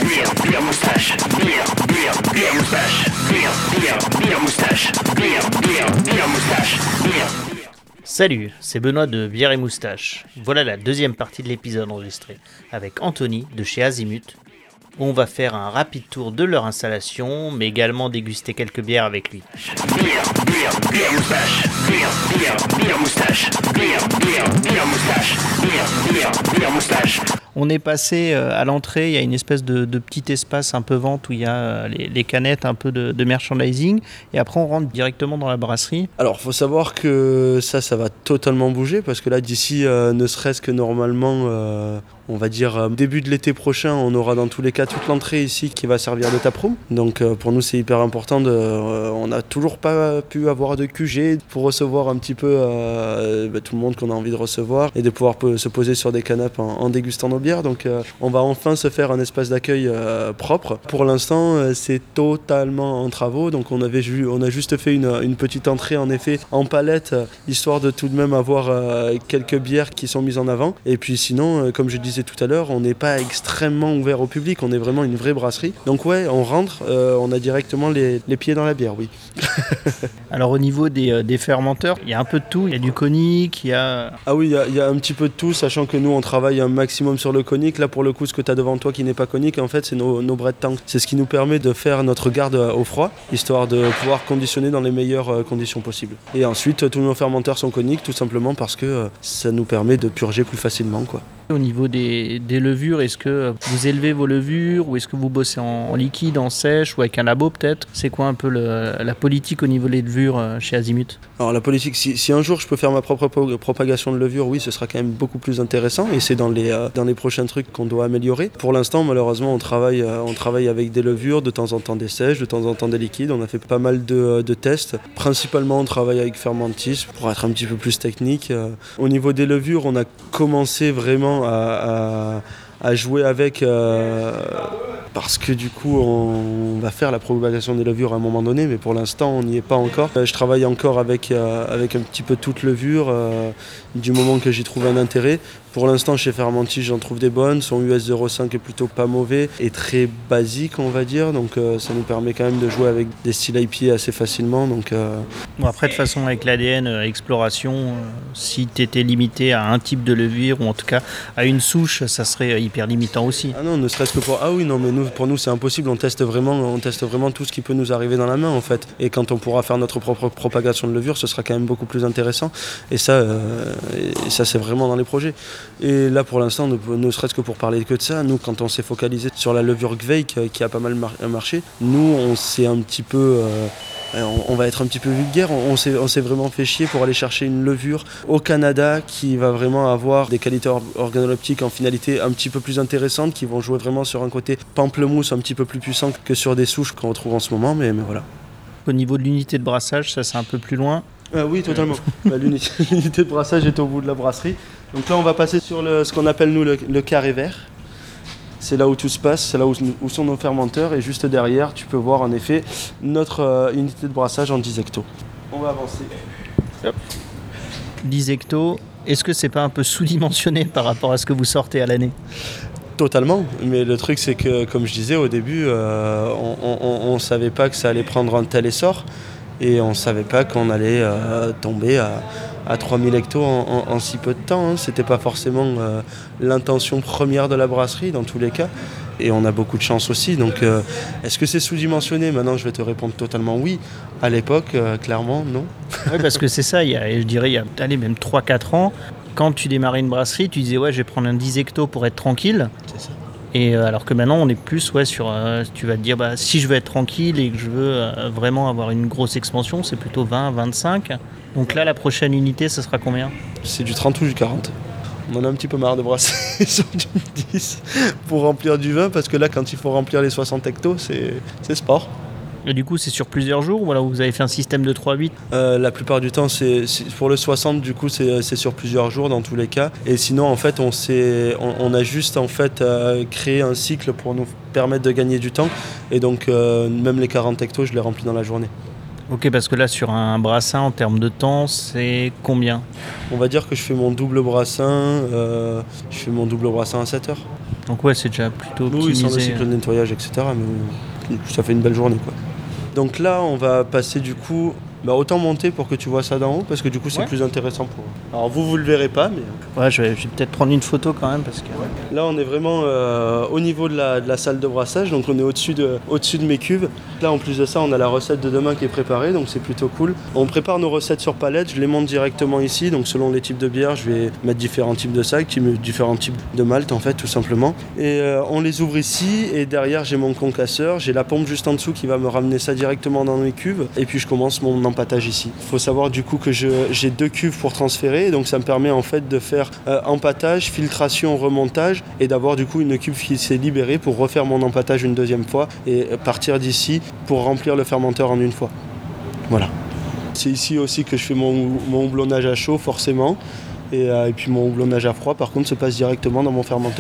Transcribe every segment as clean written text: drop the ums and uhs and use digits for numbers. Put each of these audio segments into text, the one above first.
Bière moustache. Bière moustache. Bière moustache. Bière moustache. Salut, c'est Benoît de Bière et Moustache. Voilà la deuxième partie de l'épisode enregistré avec Anthony de chez Azimut. On va faire un rapide tour de leur installation, mais également déguster quelques bières avec lui. Bière moustache. Bière moustache. Bière moustache. Bière moustache. On est passé à l'entrée, il y a une espèce de petit espace un peu vente où il y a les canettes, un peu de merchandising, et après on rentre directement dans la brasserie. Alors, faut savoir que ça va totalement bouger parce que là, d'ici, ne serait-ce que normalement, on va dire début de l'été prochain, on aura dans tous les cas toute l'entrée ici qui va servir de taproom. Donc, pour nous, c'est hyper important. On n'a toujours pas pu avoir de QG pour recevoir un petit peu tout le monde qu'on a envie de recevoir et de pouvoir se poser sur des canapes en dégustant nos bières. Donc, on va enfin se faire un espace d'accueil propre. Pour l'instant, c'est totalement en travaux. Donc, on a juste fait une petite entrée en effet en palette, histoire de tout de même avoir quelques bières qui sont mises en avant. Et puis sinon, comme je disais tout à l'heure, on n'est pas extrêmement ouvert au public, on est vraiment une vraie brasserie. Donc ouais, on rentre, on a directement les pieds dans la bière, oui. Alors au niveau des fermenteurs, il y a un peu de tout, il y a du conique, il y a... Ah oui, il y a un petit peu de tout, sachant que nous on travaille un maximum sur le conique. Là pour le coup, ce que tu as devant toi qui n'est pas conique, en fait c'est nos bread tanks. C'est ce qui nous permet de faire notre garde au froid, histoire de pouvoir conditionner dans les meilleures conditions possibles. Et ensuite, tous nos fermenteurs sont coniques, tout simplement parce que ça nous permet de purger plus facilement, quoi. Au niveau des levures, est-ce que vous élevez vos levures ou est-ce que vous bossez en liquide, en sèche ou avec un labo peut-être ? C'est quoi un peu la politique au niveau des levures chez Azimut ? Alors la politique, si un jour je peux faire ma propre propagation de levure, oui, ce sera quand même beaucoup plus intéressant et c'est dans les prochains trucs qu'on doit améliorer. Pour l'instant, malheureusement, on travaille avec des levures, de temps en temps des sèches, de temps en temps des liquides. On a fait pas mal de tests. Principalement, on travaille avec Fermentis pour être un petit peu plus technique. Au niveau des levures, on a commencé vraiment à jouer avec parce que du coup on va faire la propagation des levures à un moment donné, mais pour l'instant on n'y est pas encore. Je travaille encore avec un petit peu toute levure du moment que j'y trouve un intérêt. Pour l'instant chez Fermentis j'en trouve des bonnes, son US 05 est plutôt pas mauvais et très basique on va dire, donc ça nous permet quand même de jouer avec des styles IPA assez facilement. Donc, Bon, après de toute façon avec l'ADN exploration, si tu étais limité à un type de levure ou en tout cas à une souche, ça serait hyper limitant aussi. Ah non, ne serait-ce que pour... Ah oui, non, mais pour nous c'est impossible, on teste vraiment tout ce qui peut nous arriver dans la main en fait. Et quand on pourra faire notre propre propagation de levure, ce sera quand même beaucoup plus intéressant. Et ça c'est vraiment dans les projets. Et là pour l'instant, ne serait-ce que pour parler que de ça, nous quand on s'est focalisé sur la levure Gveik qui a pas mal marché, nous on s'est un petit peu... on va être un petit peu vulgaire, on s'est vraiment fait chier pour aller chercher une levure au Canada qui va vraiment avoir des qualités organoleptiques en finalité un petit peu plus intéressantes, qui vont jouer vraiment sur un côté pamplemousse un petit peu plus puissant que sur des souches qu'on retrouve en ce moment, mais voilà. Au niveau de l'unité de brassage, ça c'est un peu plus loin. Oui, totalement. L'unité de brassage est au bout de la brasserie. Donc là on va passer sur ce qu'on appelle nous le carré vert. C'est là où tout se passe, c'est là où sont nos fermenteurs et juste derrière tu peux voir en effet notre unité de brassage en 10 hectos. On va avancer. Hop. 10 hectos, est-ce que c'est pas un peu sous-dimensionné par rapport à ce que vous sortez à l'année ? Totalement, mais le truc c'est que comme je disais au début, on savait pas que ça allait prendre un tel essor et on savait pas qu'on allait tomber à 3000 hectos en si peu de temps. C'était pas forcément l'intention première de la brasserie dans tous les cas. Et on a beaucoup de chance aussi. Donc est-ce que c'est sous-dimensionné ? Maintenant je vais te répondre totalement oui. À l'époque, clairement non. Oui, parce que c'est ça, il y a même 3-4 ans, quand tu démarrais une brasserie, tu disais ouais je vais prendre un 10 hectos pour être tranquille. C'est ça. Et alors que maintenant on est plus sur tu vas te dire si je veux être tranquille et que je veux vraiment avoir une grosse expansion, c'est plutôt 20, 25. Donc là la prochaine unité ça sera combien ? C'est du 30 ou du 40. On en a un petit peu marre de brasser sur du 10 pour remplir du 20 parce que là quand il faut remplir les 60 hectos c'est sport. Et du coup c'est sur plusieurs jours ou alors vous avez fait un système de 3-8 ? La plupart du temps c'est pour le 60 du coup c'est sur plusieurs jours dans tous les cas. Et sinon en fait on a juste en fait créé un cycle pour nous permettre de gagner du temps. Et donc même les 40 hectos je les remplis dans la journée. Ok, parce que là sur un brassin en termes de temps c'est combien ? On va dire que je fais mon double brassin à 7 heures. Donc ouais, c'est déjà plutôt Oui, sans le optimisé. cycle de nettoyage, etc. Mais ça fait une belle journée, quoi. Donc là, on va passer du coup... autant monter pour que tu vois ça d'en haut, parce que du coup, c'est plus intéressant pour... Alors vous le verrez pas, mais... Ouais, je vais peut-être prendre une photo quand même, parce que... Là, on est vraiment au niveau de la salle de brassage, donc on est au-dessus de mes cuves. Là, en plus de ça, on a la recette de demain qui est préparée, donc c'est plutôt cool. On prépare nos recettes sur palette, je les monte directement ici, donc selon les types de bières, je vais mettre différents types de sacs, différents types de malt, en fait, tout simplement. Et on les ouvre ici, et derrière, j'ai mon concasseur, j'ai la pompe juste en dessous qui va me ramener ça directement dans mes cuves, et puis je commence mon empâtage ici. Il faut savoir du coup que j'ai 2 cuves pour transférer, donc ça me permet en fait de faire empâtage, filtration, remontage, et d'avoir du coup une cuve qui s'est libérée pour refaire mon empâtage une deuxième fois et partir d'ici pour remplir le fermenteur en une fois. Voilà. C'est ici aussi que je fais mon houblonnage à chaud forcément, et puis mon houblonnage à froid par contre se passe directement dans mon fermenteur.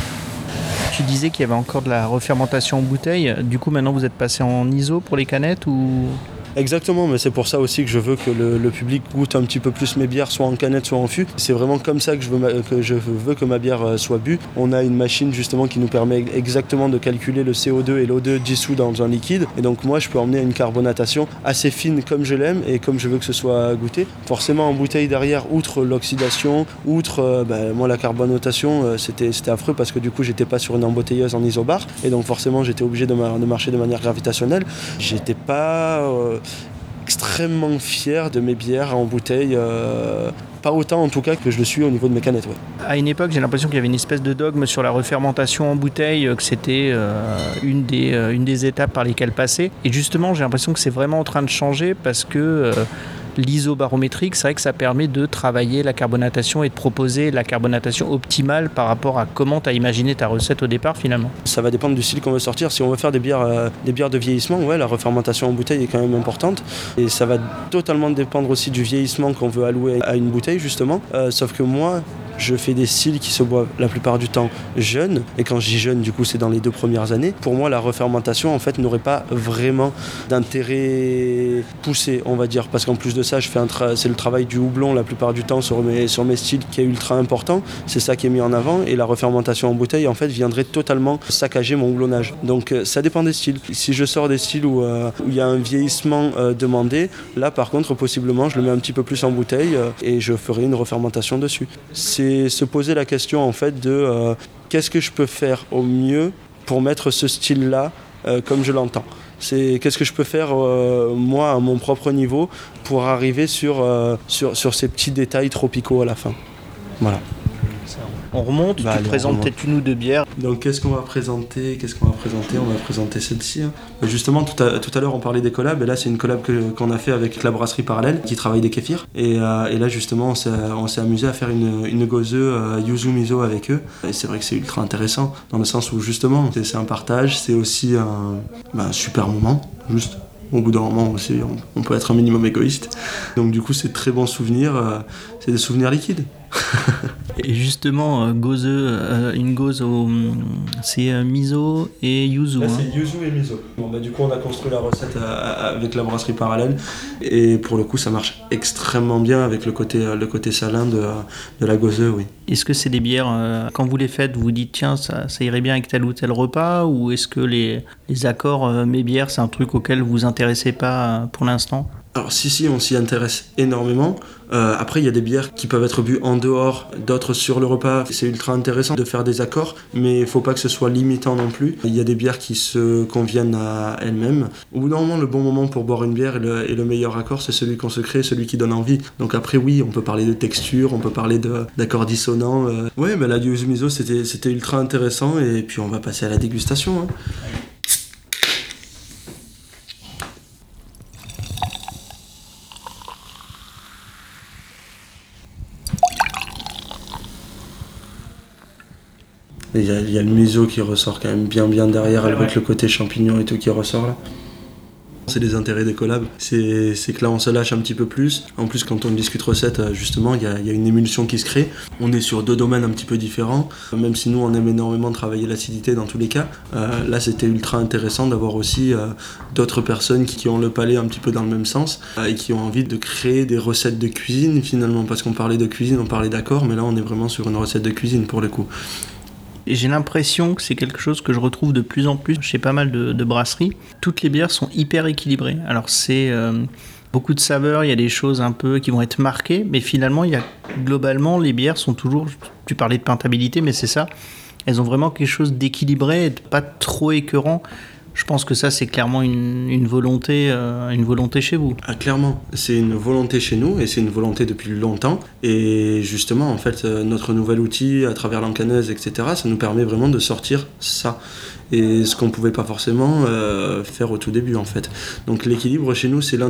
Tu disais qu'il y avait encore de la refermentation en bouteille. Du coup, maintenant, vous êtes passé en ISO pour les canettes ou... Exactement, mais c'est pour ça aussi que je veux que le public goûte un petit peu plus mes bières, soit en canette, soit en fût. C'est vraiment comme ça que je veux que ma bière soit bue. On a une machine justement qui nous permet exactement de calculer le CO2 et l'O2 dissous dans un liquide. Et donc moi, je peux emmener une carbonatation assez fine comme je l'aime et comme je veux que ce soit goûté. Forcément, en bouteille derrière, outre l'oxydation, outre moi la carbonatation, c'était affreux parce que du coup, j'étais pas sur une embouteilleuse en isobar. Et donc forcément, j'étais obligé de marcher de manière gravitationnelle. J'étais pas... extrêmement fier de mes bières en bouteille, pas autant en tout cas que je le suis au niveau de mes canettes. Ouais. À une époque, j'ai l'impression qu'il y avait une espèce de dogme sur la refermentation en bouteille, que c'était une des étapes par lesquelles passer. Et justement, j'ai l'impression que c'est vraiment en train de changer parce que l'isobarométrique, c'est vrai que ça permet de travailler la carbonatation et de proposer la carbonatation optimale par rapport à comment tu as imaginé ta recette au départ finalement. Ça va dépendre du style qu'on veut sortir. Si on veut faire des bières de vieillissement, ouais, la refermentation en bouteille est quand même importante. Et ça va totalement dépendre aussi du vieillissement qu'on veut allouer à une bouteille justement. Sauf que moi, je fais des styles qui se boivent la plupart du temps jeunes. Et quand je dis jeune, du coup, c'est dans les 2 premières années. Pour moi, la refermentation, en fait, n'aurait pas vraiment d'intérêt poussé, on va dire. Parce qu'en plus de ça, c'est le travail du houblon la plupart du temps sur mes styles qui est ultra important. C'est ça qui est mis en avant. Et la refermentation en bouteille, en fait, viendrait totalement saccager mon houblonnage. Donc, ça dépend des styles. Si je sors des styles où il y a un vieillissement demandé, là, par contre, possiblement, je le mets un petit peu plus en bouteille et je ferai une refermentation dessus. C'est se poser la question en fait de qu'est-ce que je peux faire au mieux pour mettre ce style-là comme je l'entends. C'est qu'est-ce que je peux faire moi à mon propre niveau pour arriver sur ces petits détails tropicaux à la fin. Voilà. On remonte, tu présentes peut-être une ou 2 bières. Donc qu'est-ce qu'on va présenter ? On va présenter celle-ci. Justement, tout à l'heure, on parlait des collabs, et là, c'est une collab qu'on a fait avec la brasserie Parallèle, qui travaille des kéfirs. Et là, justement, on s'est amusé à faire une gozeuse yuzu miso avec eux. Et c'est vrai que c'est ultra intéressant, dans le sens où, justement, c'est un partage, c'est aussi un super moment, juste. Au bout d'un moment aussi, on peut être un minimum égoïste. Donc du coup, c'est de très bons souvenirs, c'est des souvenirs liquides. Et justement, une gauze c'est miso et yuzu. Là, c'est yuzu et miso. Bon, du coup, on a construit la recette avec la brasserie Parallèle. Et pour le coup, ça marche extrêmement bien avec le côté salin de la gauzeuse, oui. Est-ce que c'est des bières, quand vous les faites, vous vous dites tiens, ça irait bien avec tel ou tel repas, ou est-ce que les accords mes bières, c'est un truc auquel vous vous intéressez pas pour l'instant ? Alors si, on s'y intéresse énormément. Après, il y a des bières qui peuvent être bues en dehors, d'autres sur le repas. C'est ultra intéressant de faire des accords, mais il faut pas que ce soit limitant non plus. Il y a des bières qui se conviennent à elles-mêmes. Au bout d'un moment, le bon moment pour boire une bière et le meilleur accord, c'est celui qu'on se crée, celui qui donne envie. Donc après, oui, on peut parler de texture, on peut parler d'accords dissonants. Ouais, la yuzu miso, c'était ultra intéressant, et puis on va passer à la dégustation. Hein. Il y a le miso qui ressort quand même bien derrière, avec le côté champignon et tout qui ressort là. C'est les intérêts des collabs, c'est que là on se lâche un petit peu plus. En plus, quand on discute recette, justement, il y a une émulsion qui se crée. On est sur 2 domaines un petit peu différents, même si nous on aime énormément travailler l'acidité dans tous les cas. Là c'était ultra intéressant d'avoir aussi d'autres personnes qui ont le palais un petit peu dans le même sens et qui ont envie de créer des recettes de cuisine finalement, parce qu'on parlait de cuisine, on parlait d'accord, mais là on est vraiment sur une recette de cuisine pour le coup. Et j'ai l'impression que c'est quelque chose que je retrouve de plus en plus chez pas mal de brasseries. Toutes les bières sont hyper équilibrées. Alors c'est beaucoup de saveurs, il y a des choses un peu qui vont être marquées, mais finalement, globalement, les bières sont toujours... Tu parlais de peintabilité, mais c'est ça. Elles ont vraiment quelque chose d'équilibré et de pas trop écœurant. Je pense que ça, c'est clairement une volonté chez vous. Ah, clairement, c'est une volonté chez nous et c'est une volonté depuis longtemps. Et justement, en fait, notre nouvel outil, à travers l'encanneuse, etc., ça nous permet vraiment de sortir ça. Et ce qu'on ne pouvait pas forcément faire au tout début, en fait. Donc l'équilibre chez nous, c'est l'un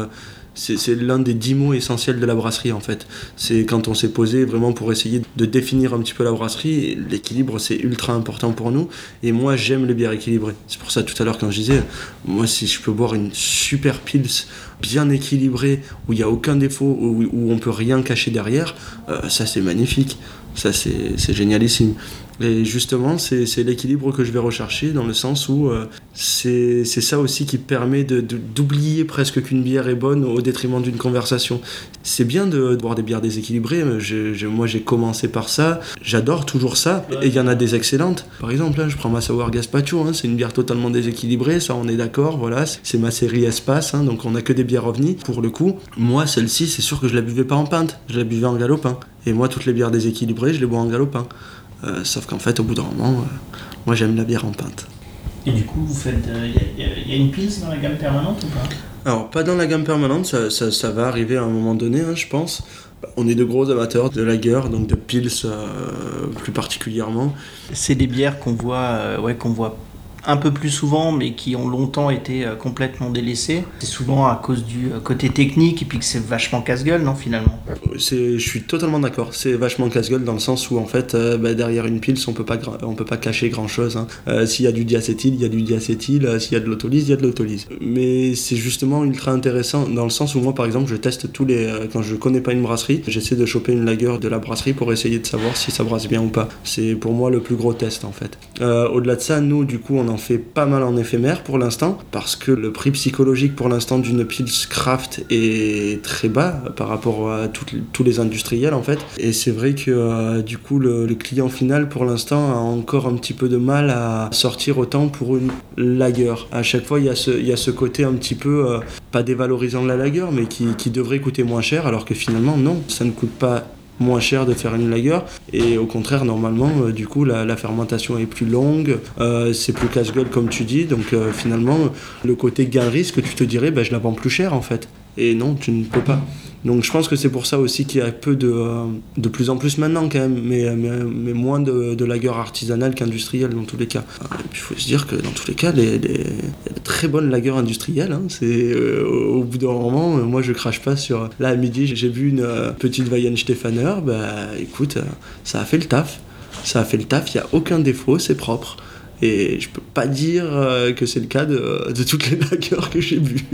des 10 mots essentiels de la brasserie, en fait. C'est quand on s'est posé vraiment pour essayer de définir un petit peu la brasserie, l'équilibre c'est ultra important pour nous, et moi j'aime les bières équilibrées. C'est pour ça tout à l'heure quand je disais, moi si je peux boire une super pils bien équilibrée, où il n'y a aucun défaut, où on peut rien cacher derrière, ça c'est magnifique, ça c'est génialissime. Et justement, c'est l'équilibre que je vais rechercher, dans le sens où c'est ça aussi qui permet d'oublier presque qu'une bière est bonne au détriment d'une conversation. C'est bien de boire des bières déséquilibrées, moi j'ai commencé par ça, j'adore toujours ça, et il y en a des excellentes. Par exemple, là, je prends ma Sour Gazpacho, c'est une bière totalement déséquilibrée, ça on est d'accord, voilà, c'est ma série Espace, donc on n'a que des bières ovnis. Pour le coup, moi celle-ci, c'est sûr que je la buvais pas en pinte, je la buvais en galopin. Et moi, toutes les bières déséquilibrées, je les bois en galopin. Sauf qu'en fait, au bout d'un moment, moi j'aime la bière en pinte. Et du coup, vous faites. Il y a une pils dans la gamme permanente ou pas ? Alors, pas dans la gamme permanente, ça va arriver à un moment donné, je pense. On est de gros amateurs de lager, donc de pils plus particulièrement. C'est des bières qu'on voit un peu plus souvent, mais qui ont longtemps été complètement délaissées. C'est souvent à cause du côté technique et puis que c'est vachement casse-gueule, non, finalement ? Je suis totalement d'accord. C'est vachement casse-gueule dans le sens où en fait, derrière une pils, on peut pas cacher grand-chose. S'il y a du diacétyl, il y a du diacétyl. S'il y a de l'autolyse, il y a de l'autolyse. Mais c'est justement ultra intéressant dans le sens où moi, par exemple, je teste quand je connais pas une brasserie, j'essaie de choper une lager de la brasserie pour essayer de savoir si ça brasse bien ou pas. C'est pour moi le plus gros test en fait. Au-delà de ça, nous, du coup, on en fait pas mal en éphémère pour l'instant, parce que le prix psychologique pour l'instant d'une pils craft est très bas par rapport à tous les industriels en fait. Et c'est vrai que du coup le client final pour l'instant a encore un petit peu de mal à sortir autant pour une lager. À chaque fois il y a ce côté un petit peu pas dévalorisant de la lager, mais qui devrait coûter moins cher, alors que finalement non, ça ne coûte pas moins cher de faire une lager, et au contraire normalement du coup la fermentation est plus longue, c'est plus casse-gueule comme tu dis, donc finalement le côté gain-risque, tu te dirais je la vends plus cher en fait, et non, tu ne peux pas. Donc je pense que c'est pour ça aussi qu'il y a peu de plus en plus maintenant quand même, mais moins de lager artisanales qu'industrielles dans tous les cas. Et puis il faut se dire que dans tous les cas, il y a de très bonnes lagers industrielles. C'est, au bout d'un moment, moi je crache pas sur... Là à midi, j'ai bu une petite Weihenstephaner, écoute, ça a fait le taf. Ça a fait le taf, il n'y a aucun défaut, c'est propre. Et je peux pas dire que c'est le cas de toutes les lagers que j'ai bues.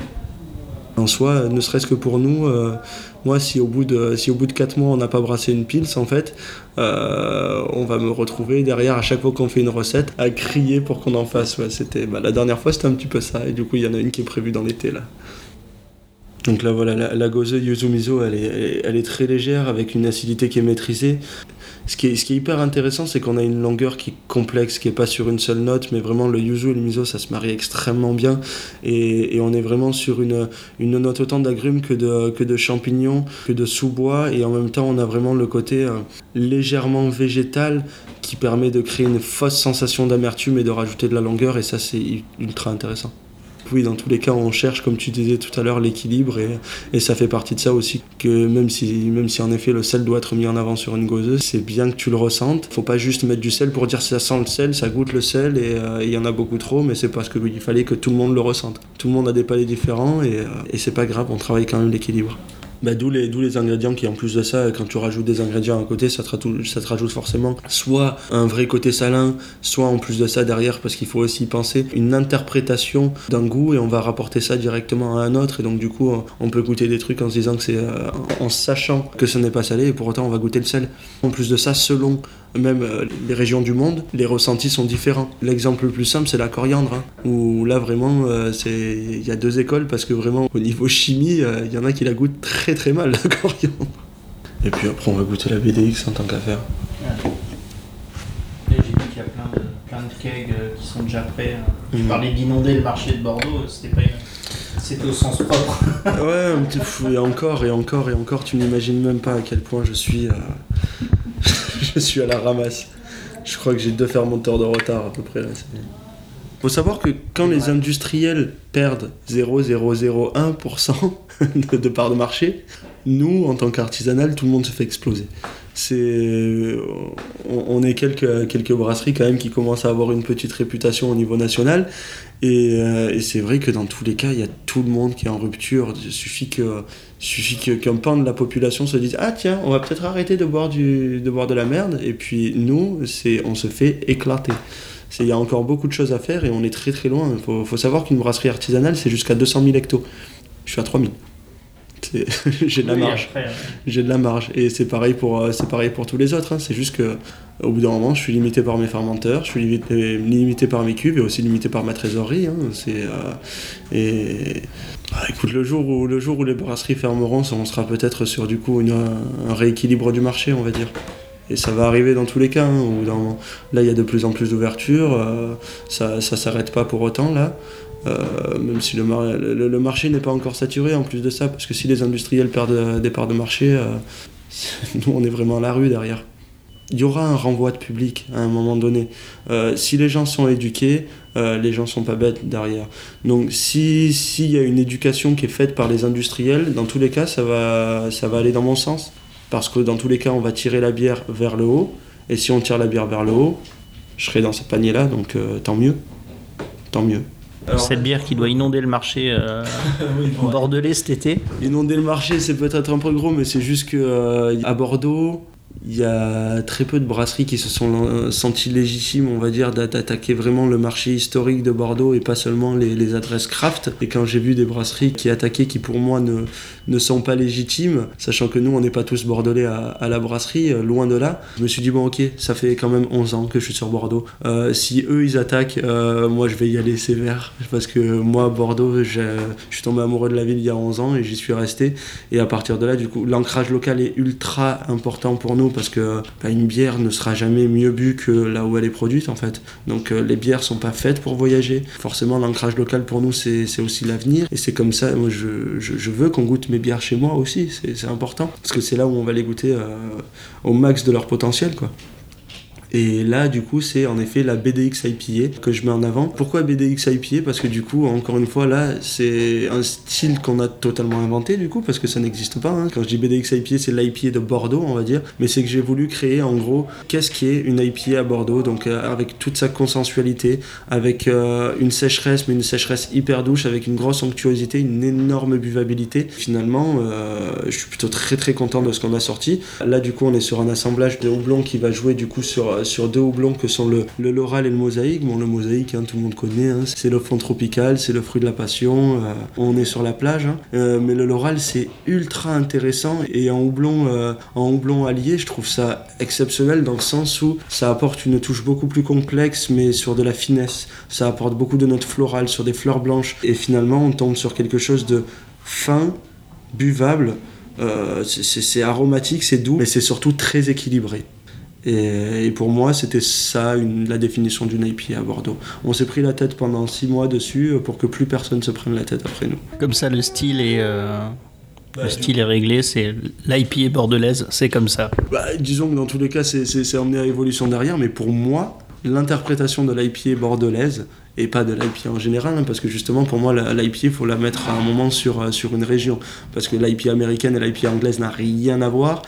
En soi, ne serait-ce que pour nous, moi, si au bout de 4 mois, on n'a pas brassé une pils, en fait, on va me retrouver derrière, à chaque fois qu'on fait une recette, à crier pour qu'on en fasse. Ouais, la dernière fois, c'était un petit peu ça. Et du coup, il y en a une qui est prévue dans l'été, là. Donc là, voilà, la Gose Yuzu Miso, elle est très légère, avec une acidité qui est maîtrisée. Ce qui est hyper intéressant, c'est qu'on a une longueur qui est complexe, qui n'est pas sur une seule note, mais vraiment le yuzu et le miso, ça se marie extrêmement bien. Et on est vraiment sur une note autant d'agrumes que de champignons, que de sous-bois. Et en même temps, on a vraiment le côté légèrement végétal qui permet de créer une fausse sensation d'amertume et de rajouter de la longueur. Et ça, c'est ultra intéressant. Oui, dans tous les cas, on cherche, comme tu disais tout à l'heure, l'équilibre, et ça fait partie de ça aussi, que même si en effet le sel doit être mis en avant sur une goseuse, c'est bien que tu le ressentes. Faut pas juste mettre du sel pour dire ça sent le sel, ça goûte le sel, et il y en a beaucoup trop, mais c'est parce qu'il fallait que tout le monde le ressente. Tout le monde a des palais différents, et c'est pas grave, on travaille quand même l'équilibre. D'où les ingrédients qui, en plus de ça, quand tu rajoutes des ingrédients à côté, ça te rajoute forcément soit un vrai côté salin, soit en plus de ça derrière, parce qu'il faut aussi penser une interprétation d'un goût, et on va rapporter ça directement à un autre, et donc du coup on peut goûter des trucs en se disant que c'est en sachant que ce n'est pas salé, et pour autant on va goûter le sel. En plus de ça, selon même les régions du monde, les ressentis sont différents. L'exemple le plus simple, c'est la coriandre, où là vraiment il y a 2 écoles, parce que vraiment au niveau chimie, il y en a qui la goûtent très très mal, la coriandre. Et puis après on va goûter la BDX en tant qu'affaire. Et kegs qui sont déjà prêts. Tu parlais d'inonder le marché de Bordeaux, c'était au sens propre. Ouais, et encore, tu n'imagines même pas à quel point je suis à la ramasse. Je crois que j'ai 2 fermenteurs de retard à peu près là. Faut savoir que quand les industriels perdent 0,001% de part de marché, nous, en tant qu'artisanal, tout le monde se fait exploser. On est quelques brasseries quand même qui commencent à avoir une petite réputation au niveau national. Et c'est vrai que dans tous les cas, il y a tout le monde qui est en rupture. Il suffit qu'un pan de la population se dise « Ah tiens, on va peut-être arrêter de boire de la merde ». Et puis nous, on se fait éclater. Il y a encore beaucoup de choses à faire et on est très très loin. Faut savoir qu'une brasserie artisanale, c'est jusqu'à 200 000 hectos. Je suis à 3000. J'ai de la marge. Après, j'ai de la marge. Et c'est pareil pour tous les autres. C'est juste qu'au bout d'un moment, je suis limité par mes fermenteurs, je suis limité par mes cuves et aussi limité par ma trésorerie. Écoute, le jour où les brasseries fermeront, on sera peut-être sur du coup un rééquilibre du marché, on va dire. Et ça va arriver dans tous les cas. Là, il y a de plus en plus d'ouverture. Ça s'arrête pas pour autant, là. Même si le marché n'est pas encore saturé en plus de ça, parce que si les industriels perdent des parts de marché, nous, on est vraiment à la rue derrière. Il y aura un renvoi de public à un moment donné. Si les gens sont éduqués, les gens sont pas bêtes derrière. Donc s'il y a une éducation qui est faite par les industriels, dans tous les cas, ça va aller dans mon sens. Parce que dans tous les cas, on va tirer la bière vers le haut. Et si on tire la bière vers le haut, je serai dans ce panier-là, donc tant mieux. Tant mieux. Alors, cette bière qui doit inonder le marché bordelais cet été. Inonder le marché, c'est peut-être un peu gros, mais c'est juste qu'à Bordeaux, il y a très peu de brasseries qui se sont senties légitimes, on va dire, d'attaquer vraiment le marché historique de Bordeaux et pas seulement les adresses craft. Et quand j'ai vu des brasseries qui attaquaient, qui pour moi ne sont pas légitimes, sachant que nous, on n'est pas tous bordelais à la brasserie, loin de là, je me suis dit, bon ok, ça fait quand même 11 ans que je suis sur Bordeaux. Si eux, ils attaquent, moi, je vais y aller sévère. Parce que moi, Bordeaux, je suis tombé amoureux de la ville il y a 11 ans et j'y suis resté. Et à partir de là, du coup, l'ancrage local est ultra important pour nous parce que une bière ne sera jamais mieux bue que là où elle est produite en fait. Donc les bières sont pas faites pour voyager. Forcément l'ancrage local pour nous c'est aussi l'avenir et c'est comme ça, moi je veux qu'on goûte mes bières chez moi aussi, c'est important parce que c'est là où on va les goûter au max de leur potentiel quoi. Et là, du coup, c'est en effet la BDX IPA que je mets en avant. Pourquoi BDX IPA ? Parce que du coup, encore une fois, là, c'est un style qu'on a totalement inventé, du coup, parce que ça n'existe pas. Quand je dis BDX IPA, c'est l'IPA de Bordeaux, on va dire. Mais c'est que j'ai voulu créer, en gros, qu'est-ce qui est une IPA à Bordeaux, donc avec toute sa consensualité, avec une sécheresse, mais une sécheresse hyper douce, avec une grosse onctuosité, une énorme buvabilité. Finalement, je suis plutôt très très content de ce qu'on a sorti. Là, du coup, on est sur un assemblage de houblon qui va jouer, du coup, sur 2 houblons que sont le Loral et le Mosaïque. Bon, le Mosaïque, tout le monde connaît, c'est le fond tropical, c'est le fruit de la passion, on est sur la plage, mais le Loral c'est ultra intéressant et en houblon allié, je trouve ça exceptionnel dans le sens où ça apporte une touche beaucoup plus complexe mais sur de la finesse, ça apporte beaucoup de notes florales sur des fleurs blanches et finalement on tombe sur quelque chose de fin, buvable, c'est aromatique, c'est doux mais c'est surtout très équilibré. Et pour moi, c'était ça la définition d'une IPA à Bordeaux. On s'est pris la tête pendant 6 mois dessus pour que plus personne se prenne la tête après nous. Comme ça, le style est réglé, c'est l'IPA bordelaise, c'est comme ça. Disons que dans tous les cas, c'est emmené à évolution derrière, mais pour moi, l'interprétation de l'IPA bordelaise, et pas de l'IPA en général, parce que justement pour moi l'IPA il faut la mettre à un moment sur une région, parce que l'IPA américaine et l'IPA anglaise n'a rien à voir.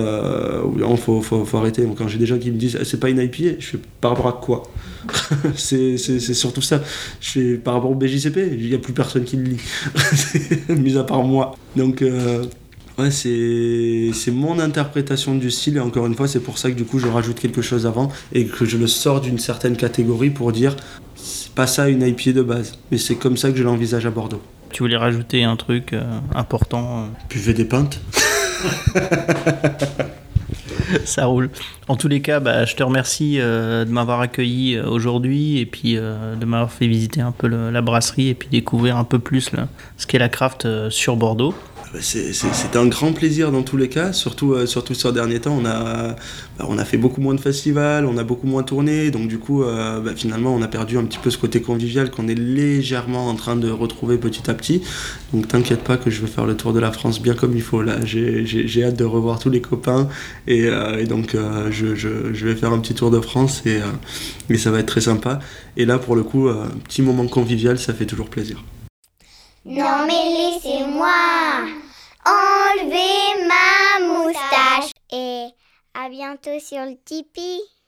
Faut arrêter. Quand j'ai des gens qui me disent c'est pas une IPA, je fais par rapport à quoi? c'est surtout ça. Je fais par rapport au BJCP, il n'y a plus personne qui le lit mis à part moi, donc ouais, c'est mon interprétation du style et encore une fois c'est pour ça que du coup je rajoute quelque chose avant et que je le sors d'une certaine catégorie pour dire c'est pas ça une IPA de base, mais c'est comme ça que je l'envisage à Bordeaux. Tu voulais rajouter un truc important Buvez des pintes. Ça roule. En tous les cas, je te remercie de m'avoir accueilli aujourd'hui et puis de m'avoir fait visiter un peu la brasserie et puis découvrir un peu plus ce qu'est la craft sur Bordeaux. C'était un grand plaisir dans tous les cas, surtout ces derniers temps. On a fait beaucoup moins de festivals, on a beaucoup moins tourné, donc du coup, finalement, on a perdu un petit peu ce côté convivial qu'on est légèrement en train de retrouver petit à petit. Donc t'inquiète pas que je vais faire le tour de la France bien comme il faut. Là, j'ai hâte de revoir tous les copains et donc je vais faire un petit tour de France et ça va être très sympa. Et là, pour le coup, un petit moment convivial, ça fait toujours plaisir. Non mais laissez-moi enlever ma moustache et à bientôt sur le Tipeee.